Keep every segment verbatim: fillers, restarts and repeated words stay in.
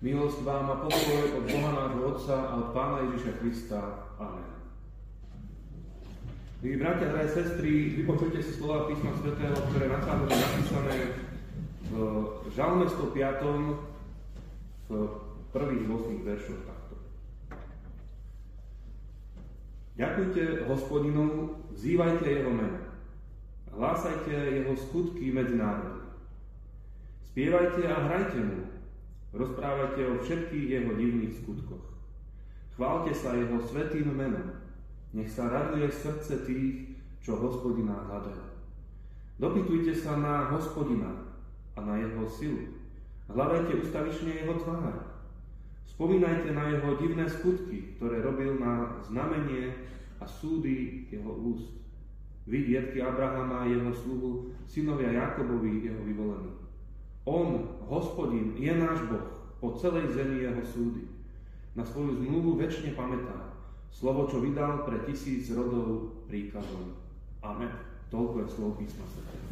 Milosť vám a pokoj od Boha nášho Otca a od Pána Ježiša Krista. Amen. Milí bratia, drahé sestry, vypočujte si slova písma svätého, ktoré na sále je napísané v Žalme sto piatom v prvých ôsmich veršoch takto. Ďakujte Hospodinu, vzývajte jeho meno, hlásajte jeho skutky medzi národmi. Spievajte a hrajte mu, rozprávajte o všetkých jeho divných skutkoch. Chváľte sa jeho svätým menom, nech sa raduje srdce tých, čo Hospodina hľadajú. Dopytujte sa na Hospodina a na jeho silu. Hľadajte ustavične jeho tvár. Spomínajte na jeho divné skutky, ktoré robil na znamenie a súdy jeho úst. Vy, detky Abrahama a jeho sluhu, synovia Jakobovi, jeho vyvolení. On, Hospodin, je náš Boh, po celej zemi jeho súdy. Na svoju zmluvu večne pamätá. Slovo, čo vydal pre tisíc rodov príkazom. Amen. Toľko je slovo písma svätého.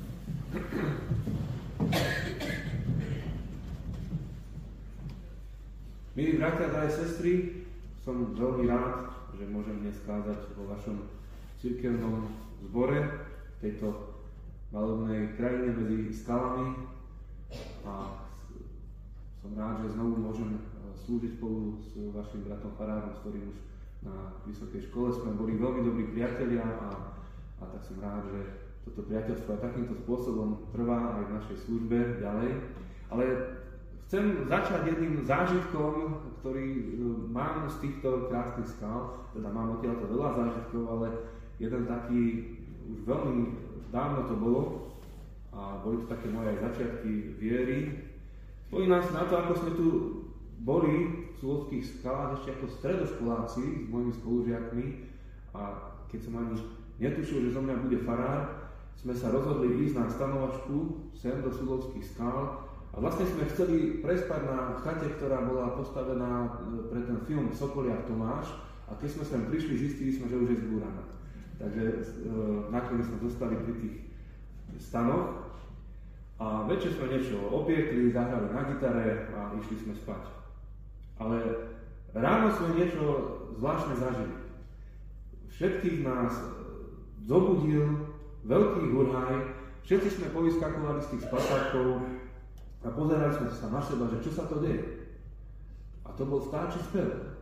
Milí bratia, drahé sestry, som veľmi rád, že môžem dnes kázať vo vašom cirkevnom zbore v tejto malebnej krajine medzi skalami. A som rád, že znovu môžem slúžiť spolu s vašim bratom farárom, s ktorým už na vysokej škole sme boli veľmi dobrí priatelia a, a tak som rád, že toto priateľstvo aj takýmto spôsobom trvá aj v našej službe ďalej. Ale chcem začať jedným zážitkom, ktorý mám z týchto krátkych skál, teda mám odtiaľto veľa zážitkov, ale jeden taký už veľmi dávno to bolo, a boli to také moje začiatky viery. Spomínam si na to, ako sme tu boli v Súlovských skalách ešte ako stredoškoláci s mojimi spolužiakmi a keď som ani netušil, že zo mňa bude farár, sme sa rozhodli ísť na stanovačku sem do Súlovských skál a vlastne sme chceli prespať na chate, ktorá bola postavená pre ten film Sokoliak Tomáš a keď sme sem prišli, zistili sme, že už je zbúraná. Takže e, nakoniec sme zostali pri tých stanoch a večer sme niečo opiekli, zahrali na gitare a išli sme spať. Ale ráno sme niečo zvláštne zažili. Všetkých nás zobudil veľký hurhaj, všetci sme povyskakovali z tých spasákov a pozerali sme sa na seba, že čo sa to deje. A to bol vtáčí spev.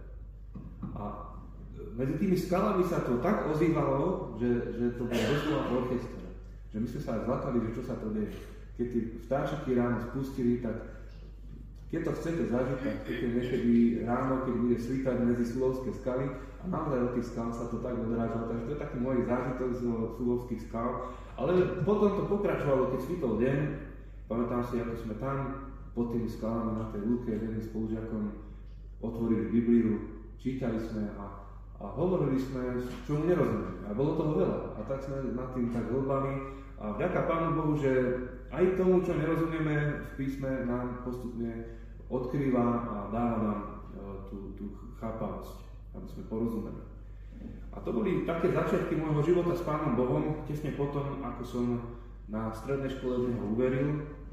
A medzi tými skalami sa to tak ozývalo, že, že to bol doslova orchester. Že my sme sa aj zlakali, že čo sa to deje. Keď tí vtáčiky ráno spustili, tak keď to chcete zažiť, tak keď niekedy ráno, keď bude svítať medzi Súlovské skaly a naozaj od tých skal sa to tak odrážalo, takže to je taký môj zážitok z Súlovských skal. Ale potom to pokračovalo, keď svítol deň, pamätám si, ako sme tam pod tými skalami na tej lúke s jedným spolužiakom otvorili Bibliu, čítali sme a A hovorili sme, čo mu nerozumieme. A bolo toho veľa. A tak sme nad tým tak hlbali. A vďaka Pánu Bohu, že aj tomu, čo nerozumieme v písme, nám postupne odkrýva a dáva nám tú, tú chápavosť, aby sme porozumeli. A to boli také začiatky môjho života s Pánom Bohom, tesne potom, ako som na strednej škole v neho uveril.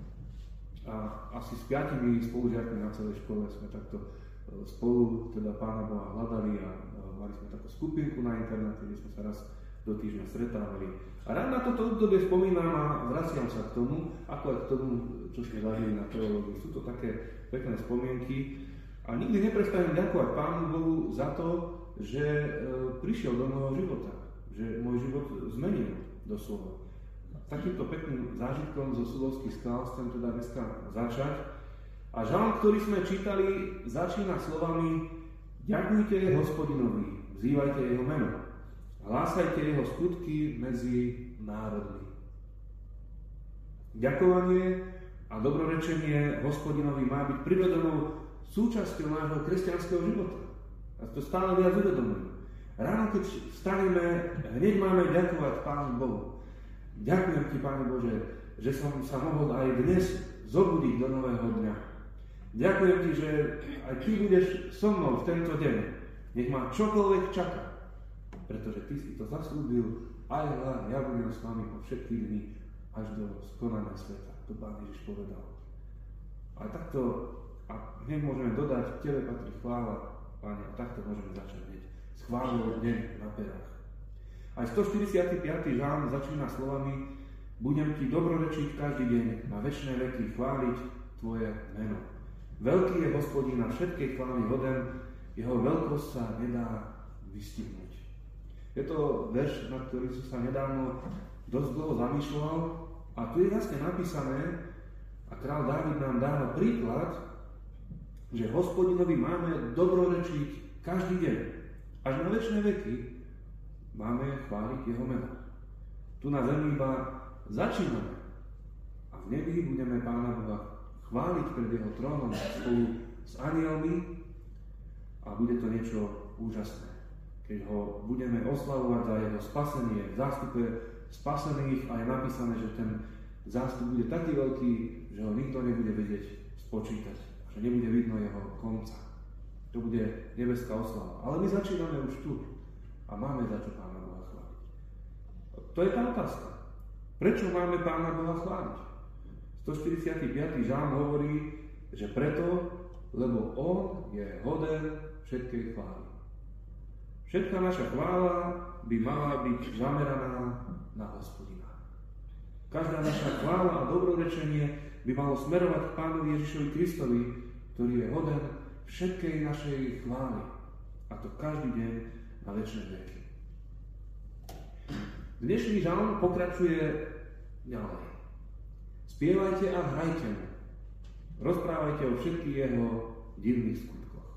A asi s piatimi spolužiakmi na celej škole sme takto spolu teda Pána Boha hľadali a mali sme takú skupinku na internete, kde sme sa raz do týždňa stretávali. A rád na toto obdobie spomínam a vraciam sa k tomu, ako aj k tomu, čo sme zažili na teológii. Sú to také pekné spomienky a nikdy neprestanem ďakovať Pánu Bohu za to, že e, prišiel do môjho života, že môj život zmenil doslova. Takýmto pekným zážitkom zo Súlovských skál chcem teda dneska začať. A žalm, ktorý sme čítali, začína slovami: Ďakujte Hospodinovi, vzývajte jeho meno, hlásajte jeho skutky medzi národmi. Ďakovanie a dobrorečenie Hospodinovi má byť prirodzenou súčasťou nášho kresťanského života. A to stále viac uvedomujeme. Ráno, keď staneme, hneď máme ďakovať Pánu Bohu. Ďakujem ti, Páne Bože, že som sa mohol aj dnes zobudiť do nového dňa. Ďakujem ti, že aj ty budeš so mnou v tento deň. Nech ma čokoľvek čaká. Pretože ty si to zaslúbil, aj hľa, ja budem s vami po všetky dni až do skonania sveta. To Pán Ježiš povedal. A takto A hneď môžeme dodať, Tebe patrí chvála, Pane, a takto môžeme začať hneď. S chválou deň na perách. Aj stoštyridsiaty piaty žalm začína slovami: Budem Ti dobrorečiť každý deň, na večné veky chváliť Tvoje meno. Veľký je Hospodin a všetkej chvály hoden, jeho veľkosť sa nedá vystihnúť. Je to verš, na ktorý som sa nedávno dosť dlho zamýšľal, a tu je jasne napísané, a kráľ Dávid nám dáva príklad, že Hospodinovi máme dobrorečiť každý deň. Až na večné veky máme chváliť jeho meno. Tu na zemi iba začíname a v nebi budeme Pána Boha chváliť pred jeho trónom spolu s anielmi a bude to niečo úžasné, keď ho budeme oslavovať za jeho spasenie. V zástupe spasených a je napísané, že ten zástup bude taký veľký, že ho nikto nebude vedieť spočítať, že nebude vidno jeho konca. To bude nebeská oslava. Ale my začíname už tu a máme za čo Pána Boha chváliť. To je tá otázka. Prečo máme Pána Boha chváliť? stoštyridsiaty piaty žalm hovorí, že preto, lebo On je hoden všetkej chvály. Všetká naša chvála by mala byť zameraná na Hospodina. Každá naša chvála a dobrorečenie by malo smerovať k Pánovi Ježišovi Kristovi, ktorý je hoden všetkej našej chvály. A to každý deň na večné veky. Dnešný žalm pokračuje ďalej. Spievajte a hrajte mu. Rozprávajte o všetkých jeho divných skutkoch.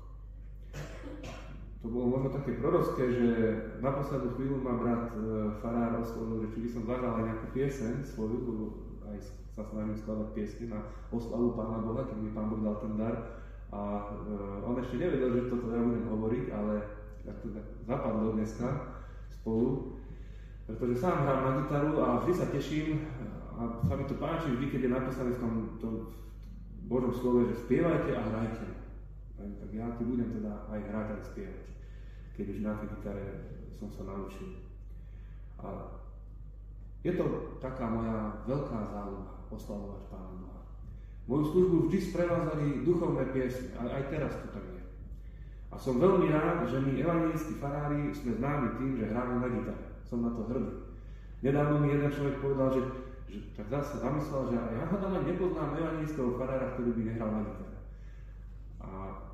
To bolo možno také prorocké, že na poslednú chvíľu ma brat e, farár oslovil, že či by som zahral aj nejakú pieseň svoju, lebo aj sa snažím skladať piesne na oslavu Pána Boha, keď mi Pán Boh dal ten dar. A e, on ešte nevedel, že toto ja budem hovoriť, ale tak to zapadlo dneska spolu, pretože sám hrám na gitaru a vždy sa teším a sa mi to páči vždy, keď je napísané v tom, tom Božom slove, že spievajte a hrajte. Tak ja tu budem teda aj hrať, aj spievať, keď už na tej gitare som sa naučil. A je to taká moja veľká záľuba oslavovať Pána Boha. Moju službu vždy sprevázali duchovné piesne, aj, aj teraz to tak je. A som veľmi rád, že my evanjelickí farári sme známi tým, že hráme na gitare. Som na to hrdý. Nedávno mi jeden človek povedal, že, že tak zase zamyslel, že ja hádam aj nepoznám evanjelického farára, ktorý by nehral na gitare. A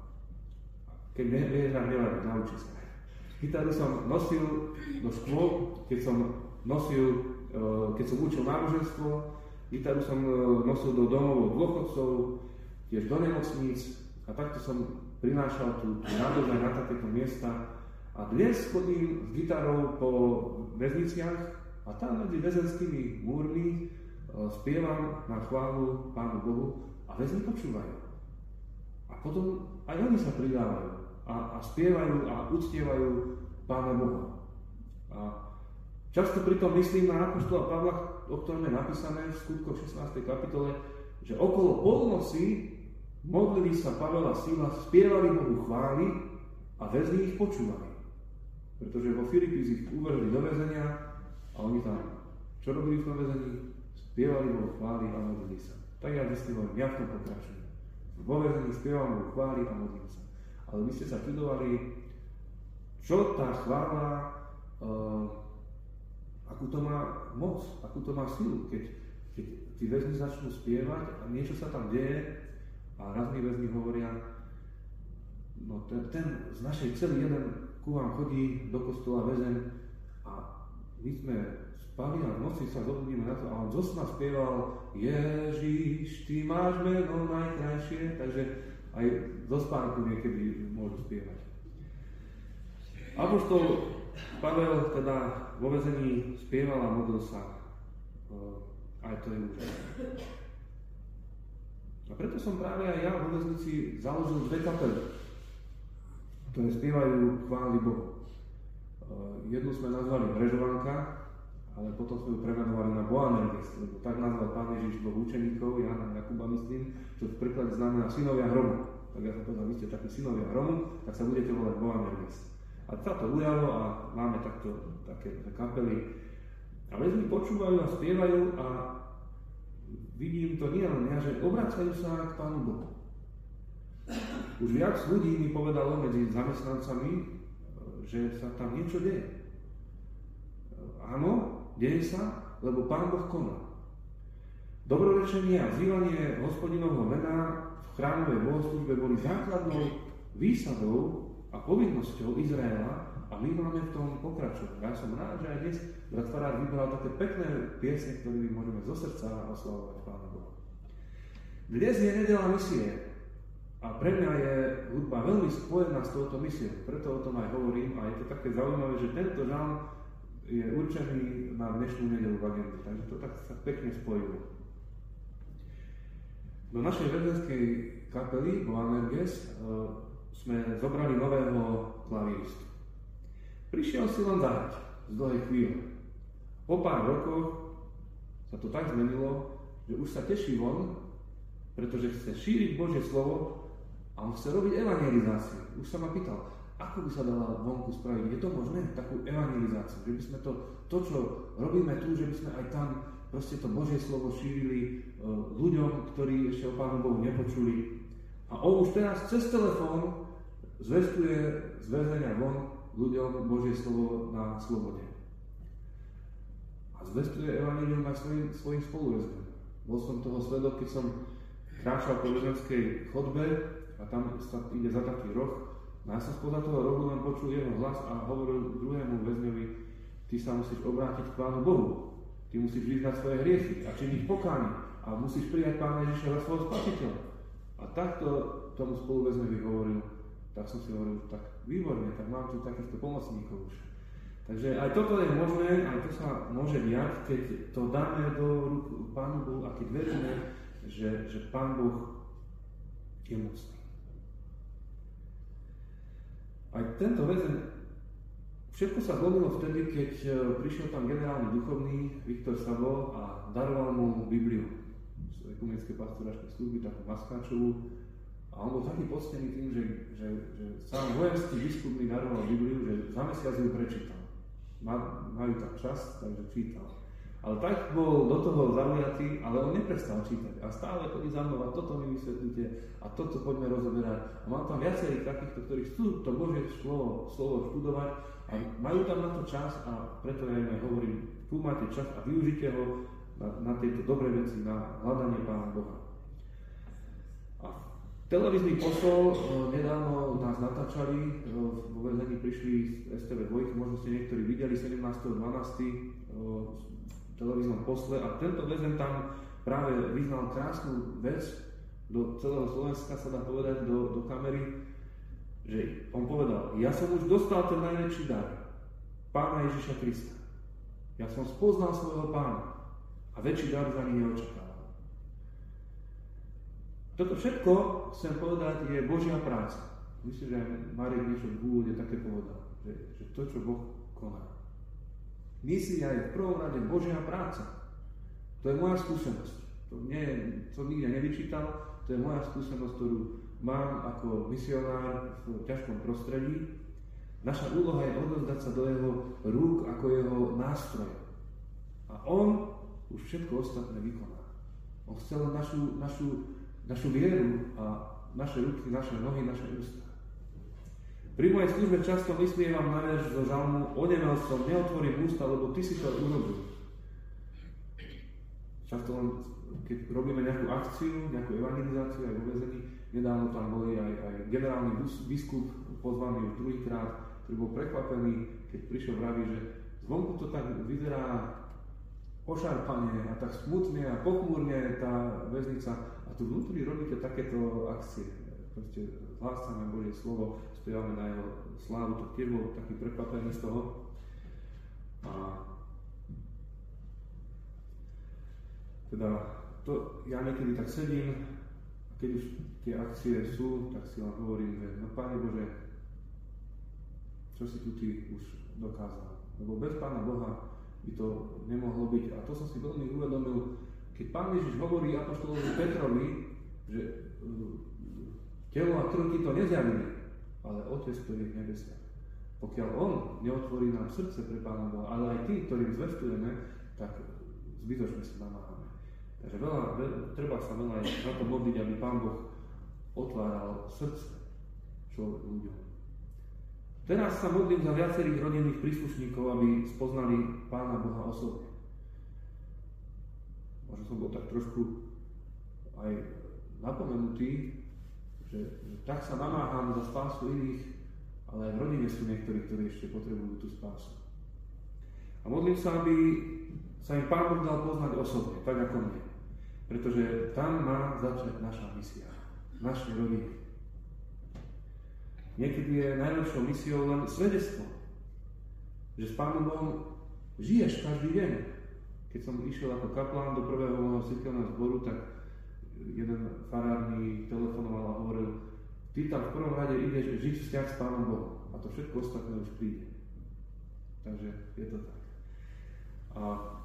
keď nehrám, nevadí, naučí sa. Gitaru som nosil do škôl, keď som nosil, keď som učil náboženstvo, gitaru som nosil do domov dôchodcov, tiež do nemocníc a takto som prinášal tú radosť aj na takéto miesta. A dnes chodím s gitarou po väzniciach a tam medzi väzenskými múrmi spievam na chválu Pánu Bohu a väzni počúvajú. A potom aj oni sa pridávajú a, a spievajú a uctievajú Pána Boha. A často pritom myslím na apoštola Pavla, o ktorom je napísané v skutkoch šestnástej kapitole, že okolo polnoci modlili sa Pavel a Sila, spievali Bohu chvály a väzni ich počúvali. Pretože vo Filipích ich uvrhli do väzenia a oni tam, čo robili v tom väzení? Spievali Bohu chvály a modlili sa. Tak ja vždy hovorím, ja v tom pokračujem. Vo väzení spievam Bohu chvály a modlím sa. Ale vy ste sa čudovali, čo tá chvála, uh, akú to má moc, akú to má silu, keď, keď tí väzni začnú spievať a niečo sa tam deje a raz mi väzni hovoria, no ten, ten z našej celý jeden ku vám chodí do kostola väzeň a my sme spali a v noci sa zobudíme na to a on zo sna spieval Ježiš, ty máš meno najkrajšie, takže aj zo spánku niekedy môžu spievať. Apoštol Pavel teda vo väzení spieval a modlil sa. Aj to je úžasné. A preto som práve aj ja vo väznici založil dve kapely, ktoré spievajú chvály Bohu. Jednu sme nazvali Brežovanka, ale potom sme ju premenovali na Boanerges, lebo tak nazval Pán Ježiš dvoch učeníkov, Jana a Jakuba myslím, čo v preklade znamená synovia hromu. Tak ja som povedal, vy ste takí synovia hromu, tak sa budete volať Boanerges. A sa to ujalo a máme takto také kapely. A väzni počúvajú a spievajú a vidím to nie len ja, že obracajú sa k Pánu Bohu. Už viac ľudí mi povedalo medzi zamestnancami, že sa tam niečo deje. Áno, deje sa, lebo Pán Boh koná. Dobrorečenie a vzývanie Hospodinovho mena v chrámovej bohoslužbe boli základnou výsadou a povinnosťou Izraela a my máme v tom pokračovať. Ja som rád, že aj dnes brat farár vybral také pekné piesne, ktorými môžeme zo srdca oslavovať Pána Boha. Dnes je nedeľa misie a pre mňa je hudba veľmi spojená s touto misiou, preto o tom aj hovorím a je to také zaujímavé, že tento žalm je určený na dnešnú nedeľu v agende, takže to tak sa pekne spojilo. Do našej väzenskej kapely Boanerges uh, sme zobrali nového klaviristu. Prišiel si len zahrať z dlhej chvíle. Po pár rokoch sa to tak zmenilo, že už sa teší von, pretože chce šíriť Božie slovo a on chce robiť evangelizáciu. Už sa ma pýtal, ako by sa dala vonku spraviť. Je to možné? Takú evangelizáciu. Že by sme to, to, čo robíme tu, že by sme aj tam proste to Božie slovo šírili uh, ľuďom, ktorí ešte o Pánu Bohu nepočuli. A on už teraz cez telefón zvestuje z väzenia von ľuďom Božie slovo na slobode. A zvestuje evanjelium aj svojim, svojim spoluväzňom. Bol som toho svedok, keď som kráčal po väzenskej chodbe a tam sa ide za taký roh. No ja som spoza toho rohu len počul jeho hlas a hovoril druhému väzňovi, ty sa musíš obrátiť k Pánu Bohu. Ty musíš vyznať svoje hriechy a činiť pokánie a musíš prijať Pána Ježiša za svojho spasiteľa. A takto tomu spoluväzňovi hovoril, tak som si hovoril, tak výborne, tak mám tu takýchto pomocníkov už. Takže aj toto je možné, aj to sa môže diať, keď to dáme do rúk Pánu Bohu a keď veríme, že, že Pán Boh je mocný. Aj tento väzeň, všetko sa zlomilo vtedy, keď prišiel tam generálny duchovný Viktor Sabo a daroval mu Bibliu z ekumenickej pastoračnej služby, takú Maskáčovú. A on bol taký poctený tým, že, že, že sám vojenský biskup mi daroval Bibliu, že za mesiac ju prečítal. Majú tam čas, takže čítal. Ale tak bol do toho zaujatý, ale on neprestal čítať. A stále chodí za mnou a toto mi vysvetlíte a toto poďme rozoberať. A mám tam viacerých takýchto, ktorí chcú to Božie slovo, slovo študovať a majú tam na to čas a preto ja im aj hovorím, tu máte čas a využite ho na, na tieto dobré veci, na hľadanie Pána Boha. A televízny posol nedávno nás natáčali, vo väzení prišli z es té vé dva, možno ste niektorí videli sedemnásteho decembra v televíznom posle a tento väzen tam práve vyznal krásnu vec do celého Slovenska, sa dá povedať, do, do kamery, že on povedal, ja som už dostal ten najväčší dar, Pána Ježiša Krista. Ja som spoznal svojho Pána a väčší dar za ním neočakával. Toto všetko, chcem povedať, je Božia práca. Myslím, že aj Marek niečo v úvode také povedal, že, že to, čo Boh koná. Misia je v prvom rade Božia práca. To je moja skúsenosť. To nie, som nikde nevyčítal, to je moja skúsenosť, ktorú mám ako misionár v ťažkom prostredí. Naša úloha je odovzdať sa do jeho rúk ako jeho nástroj. A on už všetko ostatné vykoná. On chce len našu, našu, našu vieru a naše ruky, naše nohy, naše ústa. Pri mojej službe často vyspievam na verš zo žalmu onevel som, neotvorím ústa, lebo ty si to urobil. Často len, keď robíme nejakú akciu, nejakú evangelizáciu aj vo väzení, nedávno tam boli aj, aj generálny biskup pozvaný už druhýkrát, ktorý bol prekvapený, keď prišiel vraví, že zvonku to tak vyzerá ošarpane a tak smutne a pochmúrne tá väznica a tu vnútri robíte takéto akcie. Proste hlásame Božie slovo, spievame na jeho slávu, to tiež bol taký prekvapený z toho. A teda to, ja niekedy tak sedím, keď už tie akcie sú, tak si len hovorím, že no Pane Bože, čo si tu Ty už dokázal. Lebo bez Pána Boha by to nemohlo byť. A to som si veľmi uvedomil, keď Pán Ježiš hovorí apoštolovi Petrovi, že telo a krv ti to nezjavili, ale Otec, ktorý je v nebesiach. Pokiaľ On neotvorí nám srdce pre Pána Boha, ale aj tí, ktorým zvestujeme, tak zbytočne sa namáhame. Takže veľa, veľa, treba sa veľa na to modliť, aby Pán Boh otváral srdce človek ľuďom. Teraz sa modlím za viacerých rodinných príslušníkov, aby spoznali Pána Boha osobne. Možno som bol tak trošku aj napomenutý, že, že tak sa namáham za spásu iných, ale aj v rodine sú niektorí, ktorí ešte potrebujú tú spásu. A modlím sa, aby sa im Pán Boh dal poznať osobne, tak ako mne. Pretože tam má začať naša misia, našej rodiny. Niekedy je najlepšou misiou len svedectvo, že s Pánom Bohom žiješ každý deň. Keď som išiel ako kaplán do prvého môjho cirkevného zboru, tak jeden farár mi telefonoval a hovoril: ty tam v prvom rade ideš žiť vzťah s Pánom Bohom a to všetko ostatné už príde. Takže je to tak. A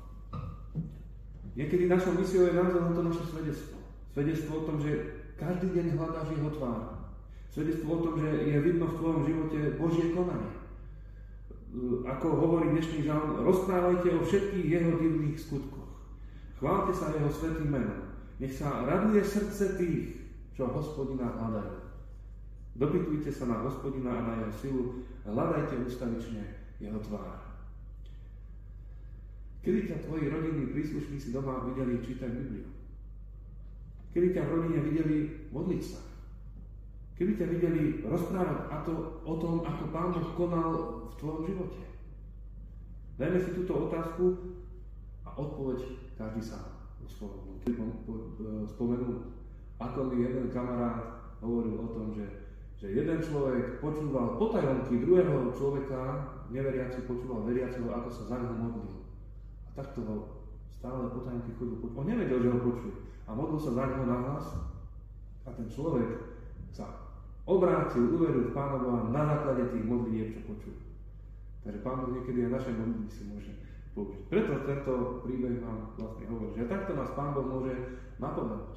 niekedy našou misiou je naozaj to naše svedectvo. Svedectvo o tom, že každý deň hľadáš jeho tvár. Svedectvo o tom, že je vidno v tvojom živote Božie konanie. Ako hovorí dnešný žalm, rozprávajte o všetkých jeho divných skutkoch. Chválte sa jeho svätým menom. Nech sa raduje srdce tých, čo Hospodina hľadajú. Dopytujte sa na Hospodina a na jeho silu, hľadajte ustavične jeho tvár. Kedy ťa tvoji rodinní príslušníci doma videli čítať Bibliu? Kedy ťa v rodine videli modliť sa? Kedy ťa videli rozprávať a to, o tom, ako Pán Boh konal v tvojom živote? Dajme si túto otázku a odpoveď každý sám vo svojom vnútri. Spomenul, ako mi jeden kamarát hovoril o tom, že, že jeden človek počúval potajomky druhého človeka, neveriaci počúval veriaceho, ako sa za neho modlil. A takto ho stále potajomky chodil počúvať. On nevedel, že ho počuje. A modlil sa za neho nahlas a ten človek sa obrátil, uveril v Pána Boha na základe tých modlitieb, čo počul. Takže Pán Boh niekedy aj naše modlitby si môže použiť. Preto tento príbeh vám vlastne hovorí, že takto nás Pán Boh môže napomenúť.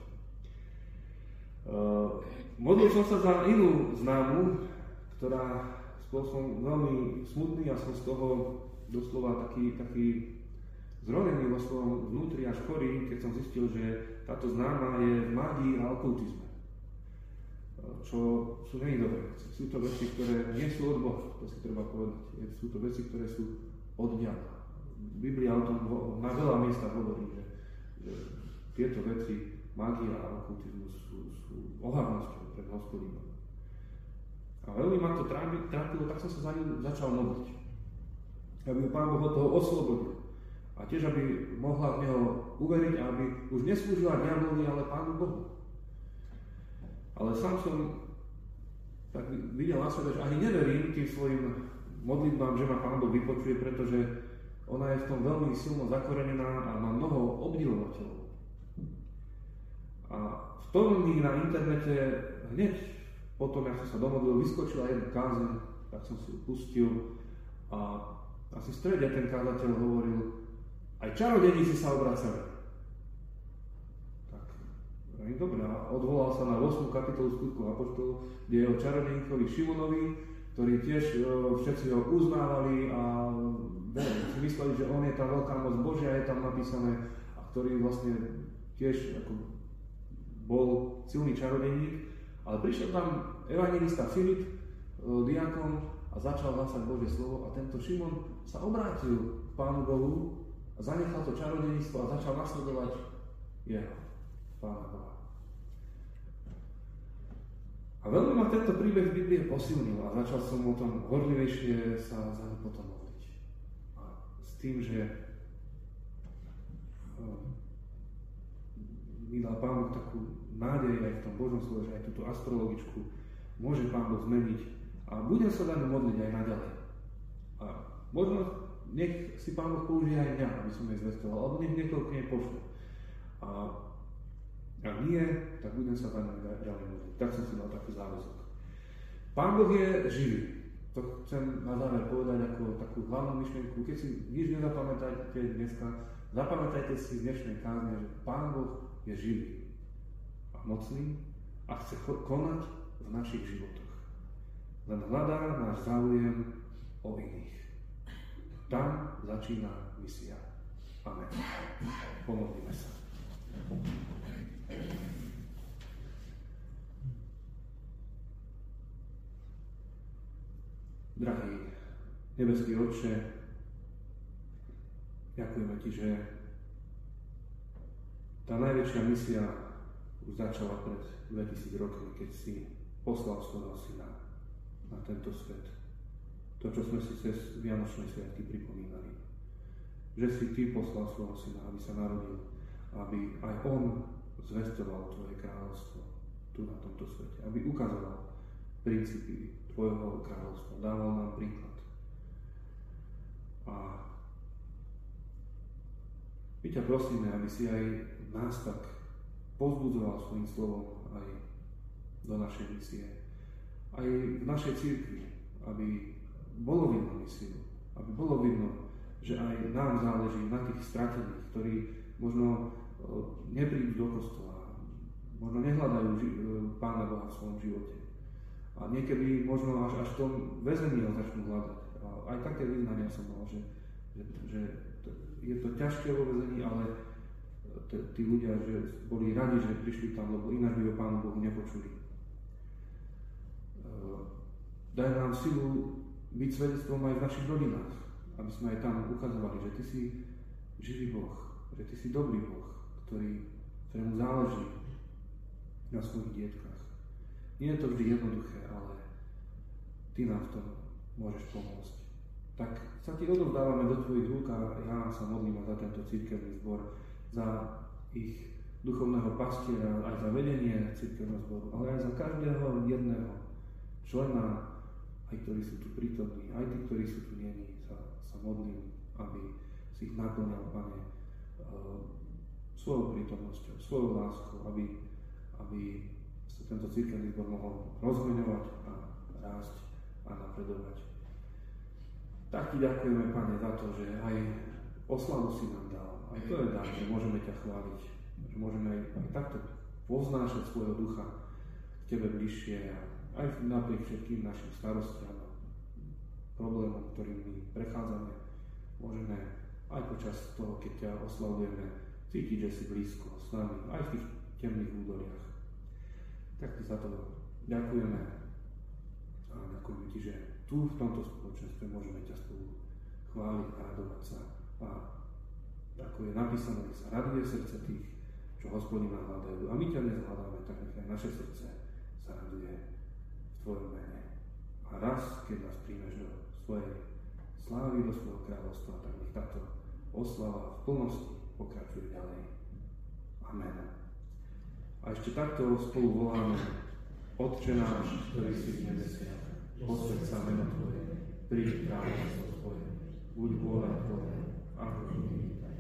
Uh, modlil som sa za inú známu, ktorá bol som veľmi smutný a som z toho doslova taký, taký zronený vo svojom vnútri až chorý, keď som zistil, že táto známa je v mágii a okultizme. Čo sú nie dobré veci. Sú to veci, ktoré nie sú od Boha, to si treba povedať. Sú to veci, ktoré sú od diabla. Biblia o tom na veľa miestach hovorí, že, že tieto veci, mágia a okultizmus sú, sú ohavnosťou pred Hospodinom. A veľmi ma to trápilo, tak som sa za ňu začal modliť. Aby Pán Boh od toho oslobodil. A tiež, aby mohla v neho uveriť a aby už neslúžila diablovi, ale Pánu Bohu. Ale sám som tak videl na sebe, že ani neverím tým svojim modlitbám, že ma Pán Boh vypočuje, pretože ona je v tom veľmi silno zakorenená a má mnoho obdivovateľov. A v tom mi na internete hneď potom, ako som sa domodlil, vyskočila jeden kázeň, tak som si ju pustil a asi v strede ten kázateľ hovoril: aj čarodejníci sa obracali. Dobre, a odvolal sa na ôsmu kapitolu Skutkov apoštolov, kde je o čarodejníkovi Šimonovi, ktorý tiež všetci ho uznávali a si mysleli, že on je tá veľká moc Božia, je tam napísané, a ktorý vlastne tiež ako bol silný čarodejník, ale prišiel tam evangelista Filip, diakon, a začal hlásať Božie slovo a tento Šimon sa obrátil k Pánu Bohu a zanechal to čarodejníctvo a začal nasledovať jeho, Pána Boha. A veľmi ma tento príbeh v Biblii posilnil a začal som o tom horlivejšie sa za ňu potom modliť. A s tým, že mi dal Pán Boh takú nádej aj v tom Božom slove, že aj túto astrologičku môže Pán Boh zmeniť a budem sa za ňu modliť aj naďalej. A možno nech si Pán Boh použije aj mňa, aby som jej zvestoval, alebo nech niekoho k nej pošle. A ak nie, tak budem sa za ňu ďalej modliť. Tak som si dal taký záväzok. Pán Boh je živý. To chcem na záver povedať ako takú hlavnú myšlienku. Keď si nič nezapamätajte dneska, zapamätajte si z dnešnej kázne, že Pán Boh je živý a mocný a chce konať v našich životoch. Len hľadá náš záujem o iných. Tam začína misia. Amen. Pomodlíme sa. Drahý nebeský Otče, ďakujeme Ti, že tá najväčšia misia už začala pred dvetisíc rokmi, keď si poslal svojho syna na tento svet. To, čo sme si cez Vianočné sviatky pripomínali. Že si Ty poslal svojho syna, aby sa narodil, aby aj on zvestoval Tvoje kráľovstvo tu na tomto svete. Aby ukazoval princípy Tvojho kráľovstva, dával nám príklad. A my ťa prosíme, aby si aj nás tak povzbudzoval svojím slovom aj do našej misie. Aj v našej cirkvi, aby bolo vidno misiu, aby bolo vidno, že aj nám záleží na tých stratených, ktorí možno neprídu do kostola, možno nehľadajú Pána Boha v svojom živote. A niekedy možno až, až v tom väzení ho začnú hľadať. A aj také vyznania som mal, že, že, že je to ťažké vo väzení, ale t- tí ľudia že boli radi, že prišli tam, lebo ináč by o Pánu Bohu nepočuli. Daj nám silu byť svedectvom aj v našich rodinách, aby sme aj tam ukazovali, že Ty si živý Boh, že Ty si dobrý Boh, ktorý, ktorému záleží na svojich dietkách. Nie je to vždy jednoduché, ale Ty nám v tom môžeš pomôcť. Tak sa Ti odovzdávame do Tvojich rúk a ja sa modlím za tento cirkevný zbor, za ich duchovného pastiera, aj za vedenie cirkevného zboru, ale aj za každého jedného člena, aj ktorí sú tu prítomní, aj tí, ktorí sú tu niení, sa, sa modlím, aby si ich naplňal, Pane, uh, svojou prítomnosťou, svojou láskou, aby, aby sa tento cirkevný zbor mohol rozmeňovať a rásť a napredovať. Tak Ti ďakujeme, Pane, za to, že aj oslavu si nám dal. Aj to je dar, že môžeme ťa chváliť, že môžeme aj, aj takto povznášať svojho ducha k Tebe bližšie a aj napriek všetkým našim starostiam a problémom, ktorým my prechádzame, môžeme aj počas toho, keď ťa oslavujeme, cítiť, že si blízko s nami, aj v tých temných údoliach. Tak Ti za to ďakujeme a ďakujeme Ti, že tu v tomto spoločenstve môžeme ťa spolu chváliť a radovať sa. A ako je napísané, že sa raduje srdce tých, čo Hospodina hľadajú. A my ťa nezhľadáme, tak nech aj naše srdce sa raduje v Tvojom mene. A raz, keď nás príjmeš do svojej slávy, do svojho kráľovstva, tak nech táto oslava v plnosti pokračuje ďalej. Amen. A ešte takto spolu voláme: Otče náš, ktorý si v nebesiach, posväť sa meno Tvoje, príď kráľovstvo Tvoje, buď vôľa Tvoja, ako v nebi, tak